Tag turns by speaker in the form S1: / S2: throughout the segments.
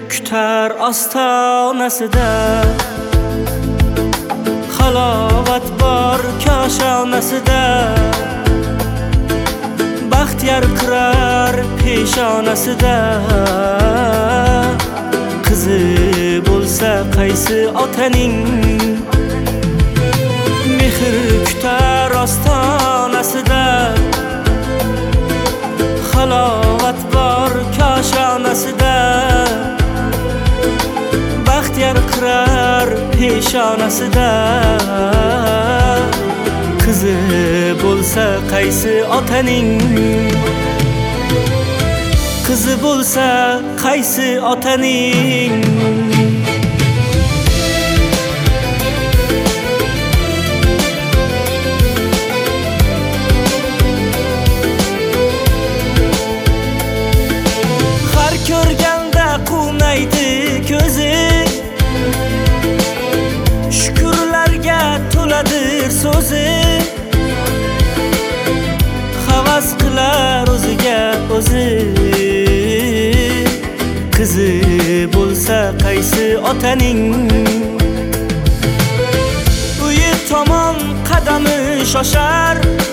S1: kutar ostonasida, halovat bor koshonasida, baxt yarqirar peshonasida. Qizi bo'lsa qaysi otaning, mehr kutar ostonasida, halovat bor koshonasida, baxt yarqirar peshonasida. Qizi bo'lsa qaysi otaning, qizi bo'lsa qaysi otaning. Har ko'rganda quvnaydi ko'zi, shukrlarga to'ladir so'zi. Havas qilar o'ziga o'zi, qizi bo'lsa qaysi otaning. Uyi tomon qadami shoshar,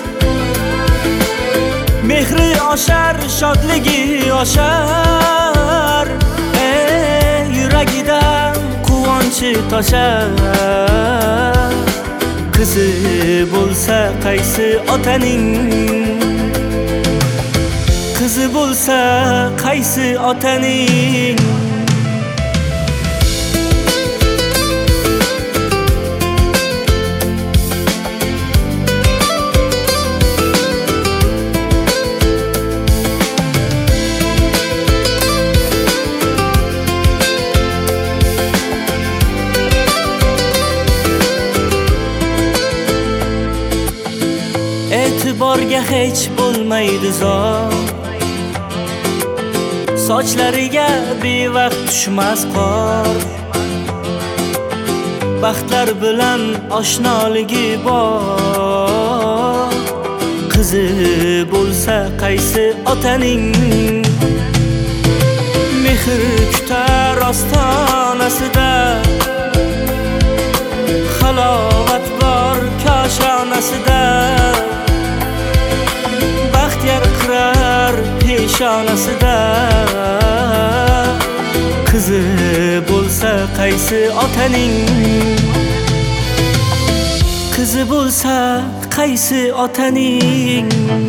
S1: mehri oshar, shodligi oshar. Yuragidan quvonchi toshar. Qizi bo'lsa qaysi otaning, qizi bo'lsa qaysi otaning. E'tiborga hech bo'lmaydi zor, sochlariga bevaqt tushmas qor. Baxtlar bilan oshnoligi bor. Qizi bo'lsa qaysi otaning, mehr kutar ostonasida, halovat bor koshonasida, baxt yarqirar peshonasida. Qizi bo'lsa qaysi otaning, qizi bo'lsa qaysi otaning.